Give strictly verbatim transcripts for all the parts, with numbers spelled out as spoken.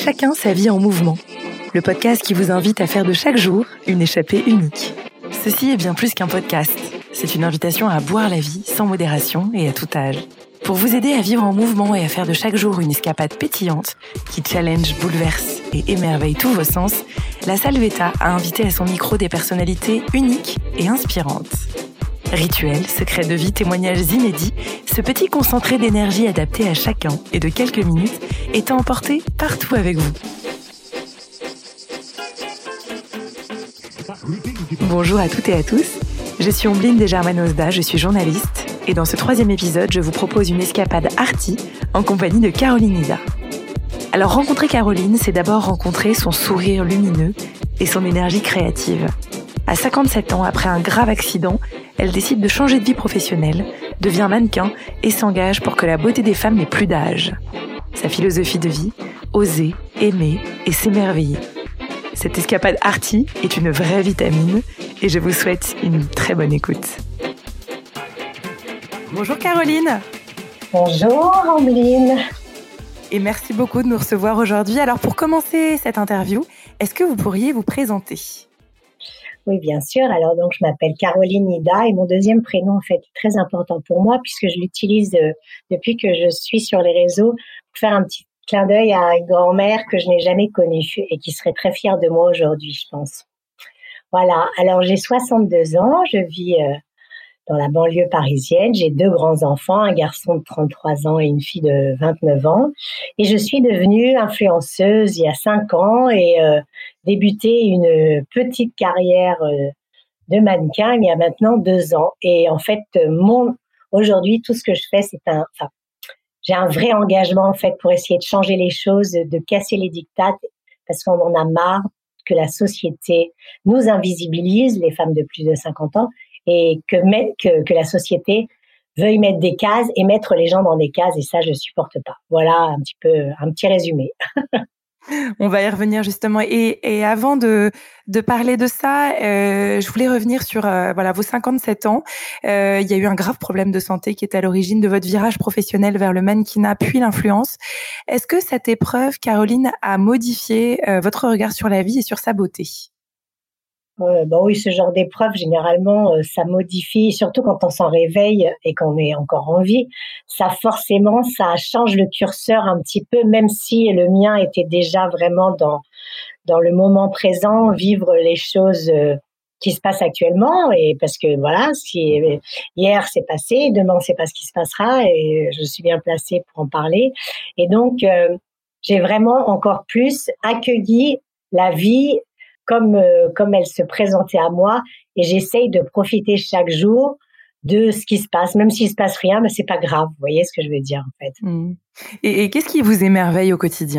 Chacun sa vie en mouvement, le podcast qui vous invite à faire de chaque jour une échappée unique. Ceci est bien plus qu'un podcast, c'est une invitation à boire la vie sans modération et à tout âge. Pour vous aider à vivre en mouvement et à faire de chaque jour une escapade pétillante qui challenge, bouleverse et émerveille tous vos sens, la Salvetta a invité à son micro des personnalités uniques et inspirantes. Rituels, secrets de vie, témoignages inédits, ce petit concentré d'énergie adapté à chacun et de quelques minutes est à emporter partout avec vous. Bonjour à toutes et à tous, je suis Ombline Desgermain-Ozda, je suis journaliste et dans ce troisième épisode, je vous propose une escapade arty en compagnie de Caroline Ida. Alors rencontrer Caroline, c'est d'abord rencontrer son sourire lumineux et son énergie créative. À cinquante-sept ans, après un grave accident, elle décide de changer de vie professionnelle, devient mannequin et s'engage pour que la beauté des femmes n'ait plus d'âge. Sa philosophie de vie, oser, aimer et s'émerveiller. Cette escapade arty est une vraie vitamine et je vous souhaite une très bonne écoute. Bonjour Caroline. Bonjour Ombline. Et merci beaucoup de nous recevoir aujourd'hui. Alors pour commencer cette interview, est-ce que vous pourriez vous présenter ? Oui, bien sûr. Alors donc, je m'appelle Caroline Ida et mon deuxième prénom, en fait, est très important pour moi puisque je l'utilise euh, depuis que je suis sur les réseaux pour faire un petit clin d'œil à une grand-mère que je n'ai jamais connue et qui serait très fière de moi aujourd'hui, je pense. Voilà. Alors, j'ai soixante-deux ans. Je vis euh, dans la banlieue parisienne. J'ai deux grands-enfants, un garçon de trente-trois ans et une fille de vingt-neuf ans. Et je suis devenue influenceuse il y a cinq ans et euh, débuté une petite carrière euh, de mannequin il y a maintenant deux ans. Et en fait, mon aujourd'hui, tout ce que je fais, c'est un... Enfin, j'ai un vrai engagement en fait pour essayer de changer les choses, de casser les diktats, parce qu'on en a marre que la société nous invisibilise, les femmes de plus de cinquante ans, et que, que, que la société veuille mettre des cases et mettre les gens dans des cases, et ça, je supporte pas. Voilà un petit peu, un petit résumé. On va y revenir justement. Et, et avant de, de parler de ça, euh, je voulais revenir sur euh, voilà vos cinquante-sept ans. Euh, il y a eu un grave problème de santé qui est à l'origine de votre virage professionnel vers le mannequinat puis l'influence. Est-ce que cette épreuve, Caroline, a modifié euh, votre regard sur la vie et sur sa beauté ? Euh, bon oui, ce genre d'épreuve, généralement, euh, ça modifie, surtout quand on s'en réveille et qu'on est encore en vie, ça forcément, ça change le curseur un petit peu, même si le mien était déjà vraiment dans dans le moment présent, vivre les choses euh, qui se passent actuellement, et parce que voilà, si hier c'est passé, demain on sait pas ce qui se passera, et je suis bien placée pour en parler, et donc euh, j'ai vraiment encore plus accueilli la vie comme euh, comme elle se présentait à moi, et j'essaye de profiter chaque jour de ce qui se passe, même s'il se passe rien, mais c'est pas grave. Vous voyez ce que je veux dire en fait. Mmh. Et, et qu'est-ce qui vous émerveille au quotidien ?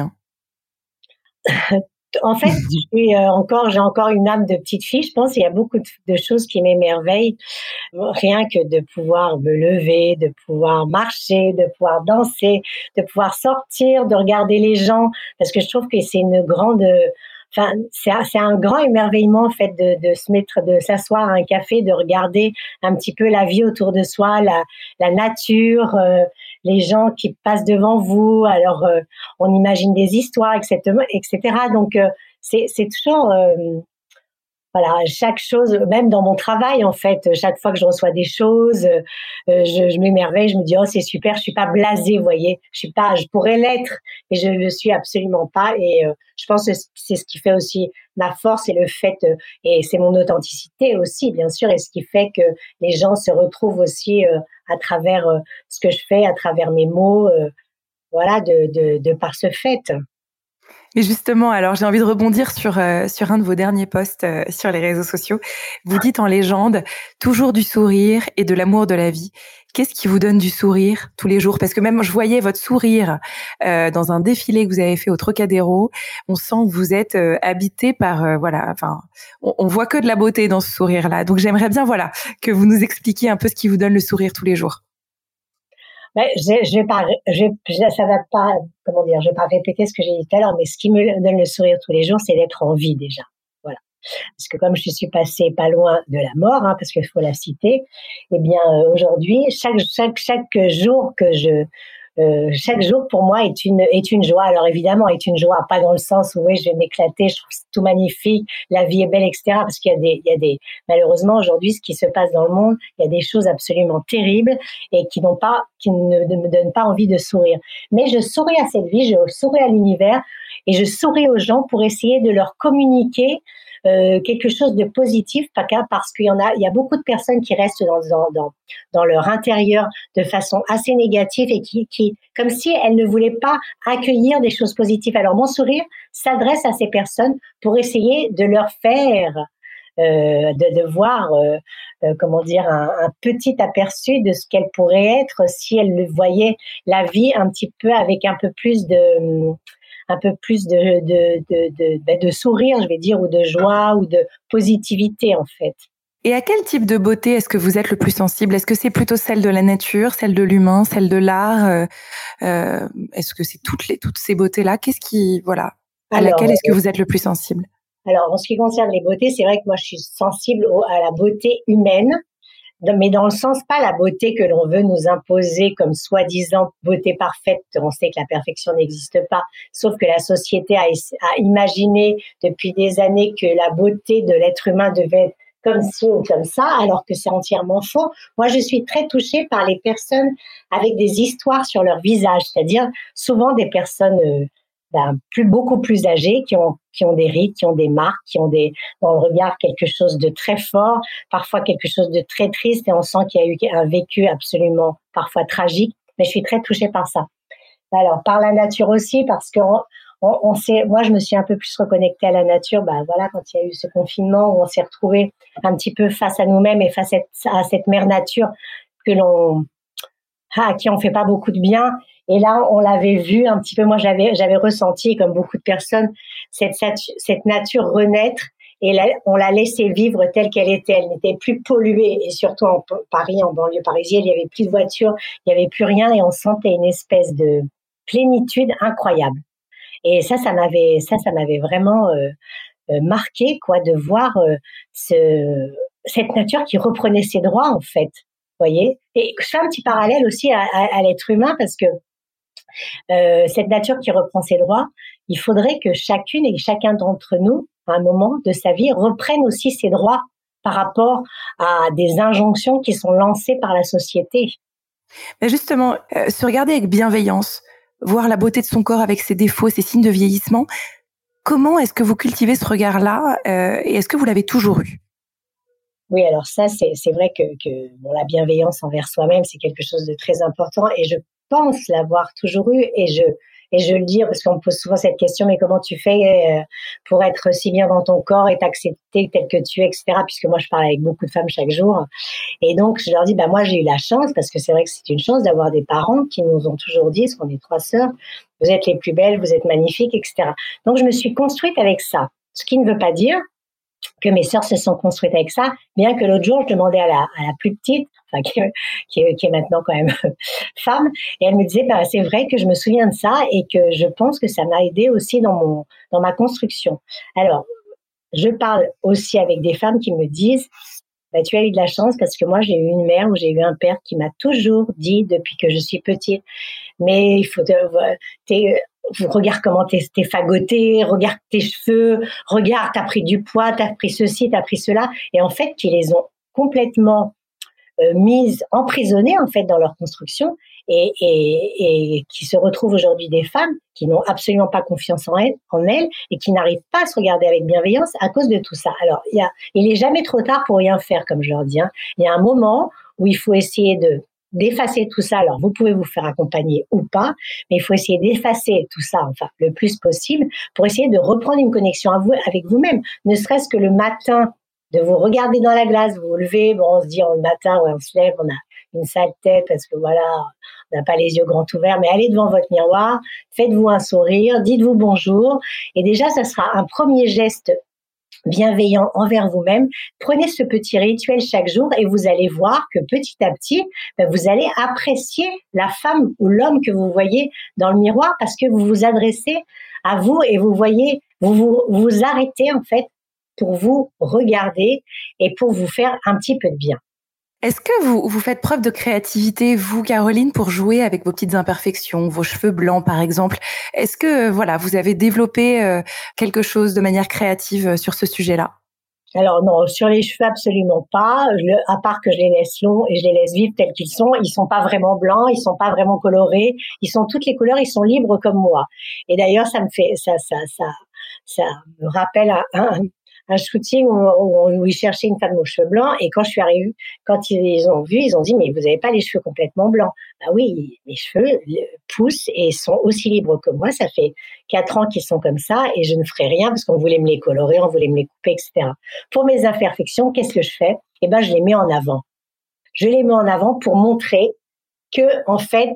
En fait, je suis euh, encore, j'ai encore une âme de petite fille. Je pense qu'il y a beaucoup de, de choses qui m'émerveillent. Rien que de pouvoir me lever, de pouvoir marcher, de pouvoir danser, de pouvoir sortir, de regarder les gens, parce que je trouve que c'est une grande Enfin, c'est un, c'est un grand émerveillement en fait de, de se mettre, de s'asseoir à un café, de regarder un petit peu la vie autour de soi, la, la nature, euh, les gens qui passent devant vous. Alors, euh, on imagine des histoires, et cetera, et cetera. Donc, euh, c'est, c'est toujours euh, voilà, chaque chose, même dans mon travail, en fait, chaque fois que je reçois des choses, euh, je, je m'émerveille, je me dis, oh, c'est super, je suis pas blasée, vous voyez. Je suis pas, je pourrais l'être, mais je le suis absolument pas. Et euh, je pense que c'est ce qui fait aussi ma force et le fait, euh, et c'est mon authenticité aussi, bien sûr, et ce qui fait que les gens se retrouvent aussi euh, à travers euh, ce que je fais, à travers mes mots, euh, voilà, de, de, de par ce fait. Et justement, alors j'ai envie de rebondir sur euh, sur un de vos derniers posts euh, sur les réseaux sociaux. Vous dites en légende toujours du sourire et de l'amour de la vie. Qu'est-ce qui vous donne du sourire tous les jours ? Parce que même je voyais votre sourire euh, dans un défilé que vous avez fait au Trocadéro. On sent que vous êtes euh, habité par euh, voilà. Enfin, on, on voit que de la beauté dans ce sourire-là. Donc j'aimerais bien voilà que vous nous expliquiez un peu ce qui vous donne le sourire tous les jours. Ouais, je, je vais pas, je, ça va pas, comment dire, je vais pas répéter ce que j'ai dit tout à l'heure, mais ce qui me donne le sourire tous les jours, c'est d'être en vie déjà. Voilà. Parce que comme je suis passée pas loin de la mort, hein, parce qu'il faut la citer, eh bien, euh, aujourd'hui, chaque, chaque, chaque jour que je, Euh, chaque jour pour moi est une est une joie. Alors évidemment est une joie, pas dans le sens où oui je vais m'éclater, je trouve tout magnifique, la vie est belle, et cetera. Parce qu'il y a des il y a des malheureusement aujourd'hui ce qui se passe dans le monde, il y a des choses absolument terribles et qui n'ont pas qui ne, ne me donnent pas envie de sourire. Mais je souris à cette vie, je souris à l'univers et je souris aux gens pour essayer de leur communiquer Euh, quelque chose de positif, parce qu'il y en a, il y a beaucoup de personnes qui restent dans, dans, dans, dans leur intérieur de façon assez négative et qui, qui, comme si elles ne voulaient pas accueillir des choses positives. Alors, mon sourire s'adresse à ces personnes pour essayer de leur faire, euh, de, de voir, euh, euh, comment dire, un, un petit aperçu de ce qu'elles pourraient être si elles voyaient la vie un petit peu avec un peu plus de un peu plus de, de, de, de, de, de sourire, je vais dire, ou de joie, ou de positivité, en fait. Et à quel type de beauté est-ce que vous êtes le plus sensible? Est-ce que c'est plutôt celle de la nature, celle de l'humain, celle de l'art? euh, euh, Est-ce que c'est toutes les toutes ces beautés-là? Qu'est-ce qui, voilà, à alors, laquelle est-ce que vous êtes le plus sensible? Alors, en ce qui concerne les beautés, c'est vrai que moi, je suis sensible au, à la beauté humaine, mais dans le sens, pas la beauté que l'on veut nous imposer comme soi-disant beauté parfaite. On sait que la perfection n'existe pas, sauf que la société a, a imaginé depuis des années que la beauté de l'être humain devait être comme ci ou comme ça, alors que c'est entièrement faux. Moi, je suis très touchée par les personnes avec des histoires sur leur visage, c'est-à-dire souvent des personnes euh, ben, plus, beaucoup plus âgées, qui ont, qui ont des rides, qui ont des marques, qui ont des, dans le regard quelque chose de très fort, parfois quelque chose de très triste, et on sent qu'il y a eu un vécu absolument parfois tragique, mais je suis très touchée par ça. Alors, par la nature aussi, parce que on, on, on sait, moi, je me suis un peu plus reconnectée à la nature, ben voilà, quand il y a eu ce confinement où on s'est retrouvés un petit peu face à nous-mêmes et face à cette, à cette mère nature que l'on, à qui on fait pas beaucoup de bien. Et là, on l'avait vu un petit peu, moi j'avais j'avais ressenti, comme beaucoup de personnes, cette, cette nature renaître, et là, on l'a laissée vivre telle qu'elle était. Elle n'était plus polluée, et surtout en Paris, en banlieue parisienne, il y avait plus de voitures, il y avait plus rien, et on sentait une espèce de plénitude incroyable. Et ça, ça m'avait, ça, ça m'avait vraiment euh, euh, marqué, quoi, de voir euh, ce, cette nature qui reprenait ses droits, en fait. Vous voyez? Et je fais un petit parallèle aussi à, à, à l'être humain, parce que Euh, cette nature qui reprend ses droits, il faudrait que chacune et chacun d'entre nous, à un moment de sa vie, reprenne aussi ses droits par rapport à des injonctions qui sont lancées par la société. Mais justement, euh, se regarder avec bienveillance, voir la beauté de son corps avec ses défauts, ses signes de vieillissement, comment est-ce que vous cultivez ce regard-là euh, et est-ce que vous l'avez toujours eu? Oui, alors ça, c'est, c'est vrai que, que bon, la bienveillance envers soi-même, c'est quelque chose de très important, et je pense l'avoir toujours eu, et je et je le dis parce qu'on me pose souvent cette question, mais comment tu fais euh, pour être si bien dans ton corps et t'accepter tel que tu es, et cetera. Puisque moi, je parle avec beaucoup de femmes chaque jour, et donc je leur dis, bah moi, j'ai eu la chance, parce que c'est vrai que c'est une chance d'avoir des parents qui nous ont toujours dit, parce qu'on est trois sœurs, vous êtes les plus belles, vous êtes magnifiques, et cetera. Donc je me suis construite avec ça, ce qui ne veut pas dire que mes sœurs se sont construites avec ça, bien que l'autre jour, je demandais à la, à la plus petite, enfin, qui, qui, est, qui est maintenant quand même femme, et elle me disait, bah, c'est vrai que je me souviens de ça, et que je pense que ça m'a aidé aussi dans mon, dans ma construction. Alors, je parle aussi avec des femmes qui me disent, bah, tu as eu de la chance, parce que moi, j'ai eu une mère ou j'ai eu un père qui m'a toujours dit, depuis que je suis petite, mais il faut te, t'es, regarde comment t'es, t'es fagoté, regarde tes cheveux, regarde, t'as pris du poids, t'as pris ceci, t'as pris cela. Et en fait, qui les ont complètement euh, mises, emprisonnées, en fait, dans leur construction, et, et, et qui se retrouvent aujourd'hui des femmes qui n'ont absolument pas confiance en elles, en elles, et qui n'arrivent pas à se regarder avec bienveillance à cause de tout ça. Alors, il y a, il est jamais trop tard pour rien faire, comme je leur dis, hein. Il y a un moment où il faut essayer de d'effacer tout ça. Alors, vous pouvez vous faire accompagner ou pas, mais il faut essayer d'effacer tout ça, enfin, le plus possible, pour essayer de reprendre une connexion à vous, avec vous-même. Ne serait-ce que le matin, de vous regarder dans la glace, vous vous levez, bon, on se dit, le matin, ouais, on se lève, on a une sale tête parce que voilà, on n'a pas les yeux grands ouverts, mais allez devant votre miroir, faites-vous un sourire, dites-vous bonjour, et déjà, ça sera un premier geste bienveillant envers vous-même. Prenez ce petit rituel chaque jour, et vous allez voir que petit à petit, ben, vous allez apprécier la femme ou l'homme que vous voyez dans le miroir, parce que vous vous adressez à vous et vous voyez, vous vous, vous arrêtez en fait pour vous regarder et pour vous faire un petit peu de bien. Est-ce que vous, vous faites preuve de créativité, vous, Caroline, pour jouer avec vos petites imperfections, vos cheveux blancs, par exemple? Est-ce que, voilà, vous avez développé euh, quelque chose de manière créative sur ce sujet-là? Alors non, sur les cheveux absolument pas, je, à part que je les laisse longs et je les laisse vivre tels qu'ils sont. Ils sont pas vraiment blancs, ils sont pas vraiment colorés, ils sont toutes les couleurs, ils sont libres comme moi. Et d'ailleurs, ça me fait, ça, ça, ça, ça me rappelle un, un, un shooting où, où, où ils cherchaient une femme aux cheveux blancs et quand je suis arrivée, quand ils, ils ont vu, ils ont dit mais vous avez pas les cheveux complètement blancs. Bah oui, mes cheveux poussent et sont aussi libres que moi. Ça fait quatre ans qu'ils sont comme ça et je ne ferai rien parce qu'on voulait me les colorer, on voulait me les couper, et cetera. Pour mes imperfections, qu'est-ce que je fais? Eh ben, je les mets en avant. Je les mets en avant pour montrer que, en fait,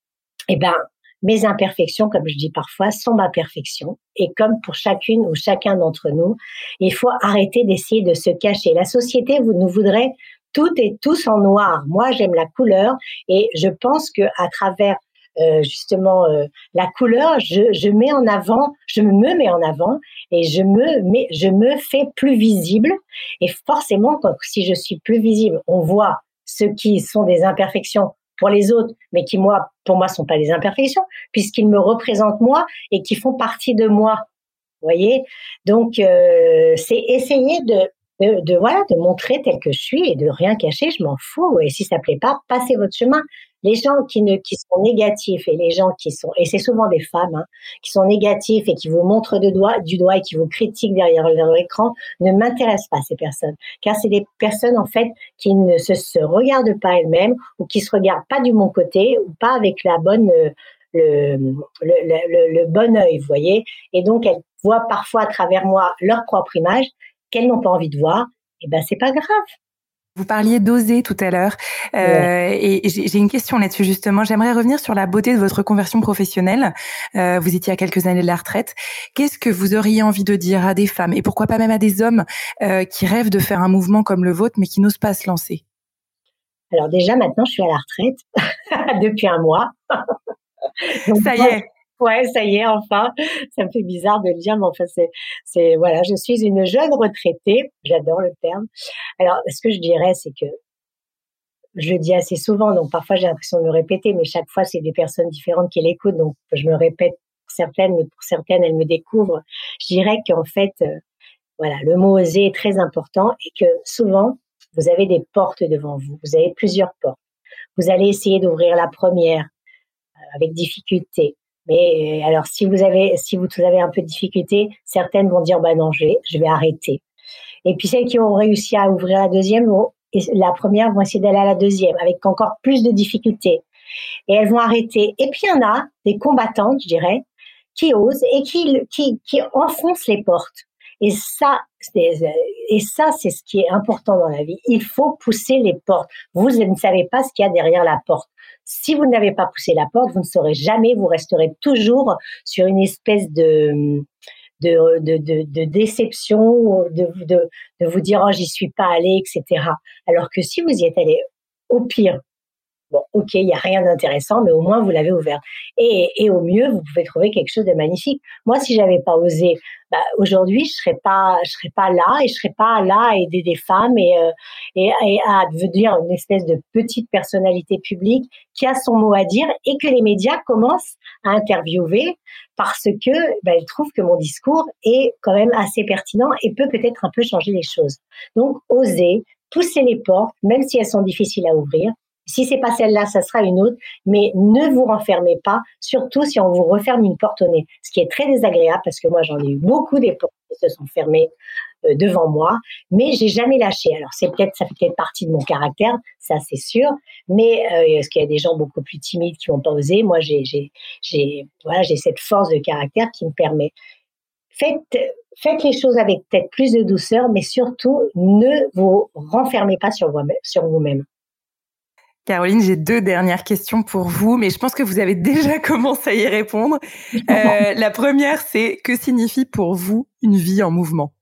eh ben, mes imperfections, comme je dis parfois, sont ma perfection. Et comme pour chacune ou chacun d'entre nous, il faut arrêter d'essayer de se cacher. La société vous, nous voudrait toutes et tous en noir. Moi, j'aime la couleur et je pense que à travers euh, justement euh, la couleur, je, je mets en avant, je me mets en avant et je me mets, je me fais plus visible. Et forcément, quand, si je suis plus visible, on voit ce qui sont des imperfections pour les autres, mais qui moi, pour moi, sont pas des imperfections, puisqu'ils me représentent moi et qui font partie de moi. Vous voyez, donc euh, c'est essayer de, de, de voilà, de montrer tel que je suis et de rien cacher. Je m'en fous. Et si ça plaît pas, passez votre chemin. Les gens qui ne qui sont négatifs et les gens qui sont et c'est souvent des femmes hein, qui sont négatifs et qui vous montrent de doigt, du doigt et qui vous critiquent derrière leur écran ne m'intéressent pas ces personnes, car c'est des personnes en fait qui ne se, se regardent pas elles-mêmes ou qui se regardent pas du bon côté ou pas avec la bonne le, le, le, le bon œil, vous voyez, et donc elles voient parfois à travers moi leur propre image qu'elles n'ont pas envie de voir. Et ben c'est pas grave. Vous parliez d'oser tout à l'heure euh, ouais. Et j'ai, j'ai une question là-dessus justement. J'aimerais revenir sur la beauté de votre conversion professionnelle. Euh, vous étiez à quelques années de la retraite. Qu'est-ce que vous auriez envie de dire à des femmes et pourquoi pas même à des hommes euh, qui rêvent de faire un mouvement comme le vôtre mais qui n'osent pas se lancer? Alors déjà maintenant je suis à la retraite depuis un mois. Donc, ça y est. Ouais, ça y est, enfin. Ça me fait bizarre de le dire, mais enfin, c'est, c'est, voilà, je suis une jeune retraitée. J'adore le terme. Alors, ce que je dirais, c'est que je le dis assez souvent, donc parfois j'ai l'impression de me répéter, mais chaque fois, c'est des personnes différentes qui l'écoutent, donc je me répète pour certaines, mais pour certaines, elles me découvrent. Je dirais qu'en fait, euh, voilà, le mot oser est très important et que souvent, vous avez des portes devant vous. Vous avez plusieurs portes. Vous allez essayer d'ouvrir la première euh, avec difficulté. Mais alors, si vous avez, si vous avez un peu de difficulté, certaines vont dire, bah non, je vais, je vais arrêter. Et puis celles qui ont réussi à ouvrir la deuxième, vont, la première vont essayer d'aller à la deuxième avec encore plus de difficultés. Et elles vont arrêter. Et puis il y en a des combattantes, je dirais, qui osent et qui, qui, qui enfoncent les portes. Et ça, c'est, et ça, c'est ce qui est important dans la vie. Il faut pousser les portes. Vous ne savez pas ce qu'il y a derrière la porte. Si vous n'avez pas poussé la porte, vous ne saurez jamais, vous resterez toujours sur une espèce de, de, de, de, de déception, de, de, de vous dire, oh, j'y suis pas allé, et cetera. Alors que si vous y êtes allé, au pire, bon, ok, il n'y a rien d'intéressant, mais au moins vous l'avez ouvert. Et, et au mieux, vous pouvez trouver quelque chose de magnifique. Moi, si j'avais pas osé, bah, aujourd'hui, je serais pas, je serais pas là et je serais pas là à aider des femmes et, euh, et, et à devenir une espèce de petite personnalité publique qui a son mot à dire et que les médias commencent à interviewer parce que bah, ils trouvent que mon discours est quand même assez pertinent et peut peut-être un peu changer les choses. Donc, oser, pousser les portes, même si elles sont difficiles à ouvrir. Si c'est pas celle-là, ça sera une autre, mais ne vous renfermez pas, surtout si on vous referme une porte au nez, ce qui est très désagréable parce que moi j'en ai eu beaucoup des portes qui se sont fermées euh, devant moi, mais j'ai jamais lâché. Alors c'est peut-être, ça fait peut-être partie de mon caractère, ça c'est sûr, mais euh, parce qu'il y a des gens beaucoup plus timides qui n'ont pas osé, moi j'ai, j'ai, j'ai, voilà, j'ai cette force de caractère qui me permet. Faites, faites les choses avec peut-être plus de douceur, mais surtout ne vous renfermez pas sur vous-même. Sur vous-même. Caroline, j'ai deux dernières questions pour vous, mais je pense que vous avez déjà commencé à y répondre. Euh, la première, c'est que signifie pour vous une vie en mouvement?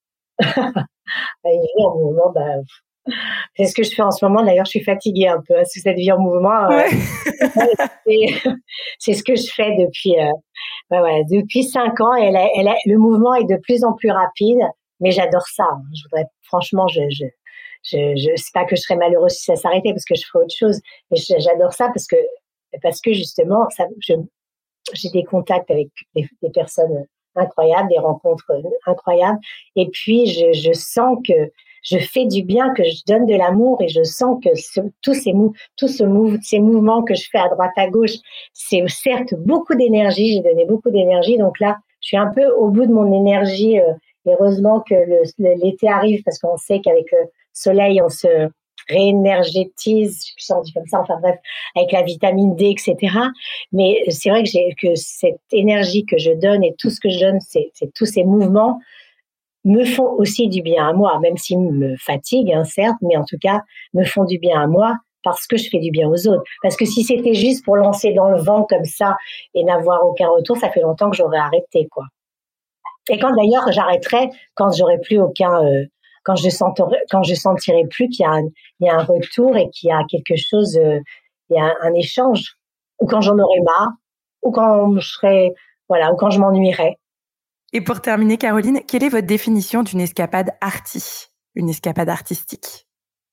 Une vie en mouvement, bah, c'est ce que je fais en ce moment. D'ailleurs, je suis fatiguée un peu. Hein, sous cette vie en mouvement, ouais. euh, c'est, c'est ce que je fais depuis, euh, bah ouais, depuis cinq ans. Et elle a, elle a, le mouvement est de plus en plus rapide, mais j'adore ça. Hein. Je voudrais, franchement, je, je je, je c'est pas que je serais malheureuse si ça s'arrêtait parce que je ferais autre chose. Mais j'adore ça parce que parce que justement, ça, je, j'ai des contacts avec des, des personnes incroyables, des rencontres incroyables. Et puis, je, je sens que je fais du bien, que je donne de l'amour et je sens que ce, tous ces mou, tout ce mou, ces mouvements que je fais à droite, à gauche, c'est certes beaucoup d'énergie. J'ai donné beaucoup d'énergie. Donc là, je suis un peu au bout de mon énergie. Euh, heureusement que le, le, l'été arrive parce qu'on sait qu'avec le soleil, on se réénergétise, je sens comme ça, enfin bref, avec la vitamine D, et cetera. Mais c'est vrai que j'ai que cette énergie que je donne et tout ce que je donne, c'est, c'est tous ces mouvements me font aussi du bien à moi, même s'ils me fatiguent, hein, certes, mais en tout cas, me font du bien à moi parce que je fais du bien aux autres. Parce que si c'était juste pour lancer dans le vent comme ça et n'avoir aucun retour, ça fait longtemps que j'aurais arrêté, quoi. Et quand d'ailleurs j'arrêterai, quand j'aurai plus aucun... Euh, quand je sentirai, quand je sentirai plus qu'il y a un, il y a un retour et qu'il y a quelque chose, euh, il y a un, un échange, ou quand j'en aurai marre, ou quand je serai, voilà, ou quand je m'ennuierai. Et pour terminer, Caroline, quelle est votre définition d'une escapade arty, une escapade artistique?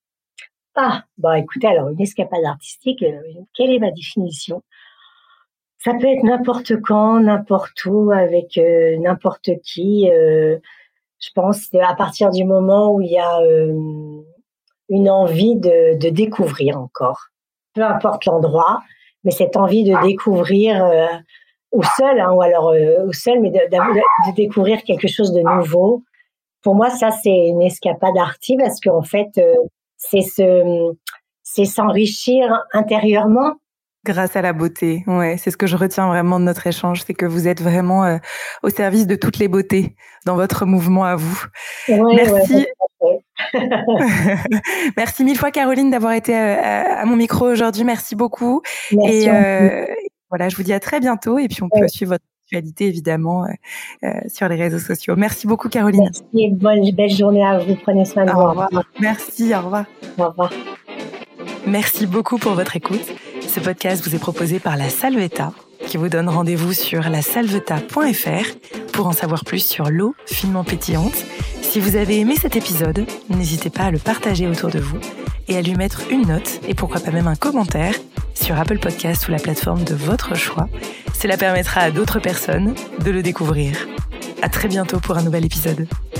Ah, bah écoutez, alors une escapade artistique, euh, quelle est ma définition? Ça peut être n'importe quand, n'importe où, avec euh, n'importe qui. Euh, Je pense que à partir du moment où il y a euh, une envie de, de découvrir encore, peu importe l'endroit, mais cette envie de découvrir euh, au seul, hein, ou alors euh, au seul, mais de, de, de découvrir quelque chose de nouveau. Pour moi, ça c'est une escapade arty parce qu'en fait, euh, c'est se, c'est s'enrichir intérieurement. Grâce à la beauté, ouais, c'est ce que je retiens vraiment de notre échange, c'est que vous êtes vraiment euh, au service de toutes les beautés dans votre mouvement à vous. Ouais, Merci. Ouais, Merci mille fois Caroline d'avoir été à, à mon micro aujourd'hui, merci beaucoup. Merci. Et euh, voilà, je vous dis à très bientôt et puis on peut ouais. suivre votre actualité évidemment euh, sur les réseaux sociaux. Merci beaucoup Caroline. Merci, bonne belle journée à vous, prenez soin de vous. Au revoir. Merci, au revoir. Au revoir. Merci beaucoup pour votre écoute. Ce podcast vous est proposé par La Salvetta, qui vous donne rendez-vous sur la salvetta point f r pour en savoir plus sur l'eau finement pétillante. Si vous avez aimé cet épisode, n'hésitez pas à le partager autour de vous et à lui mettre une note et pourquoi pas même un commentaire sur Apple Podcast ou la plateforme de votre choix. Cela permettra à d'autres personnes de le découvrir. À très bientôt pour un nouvel épisode.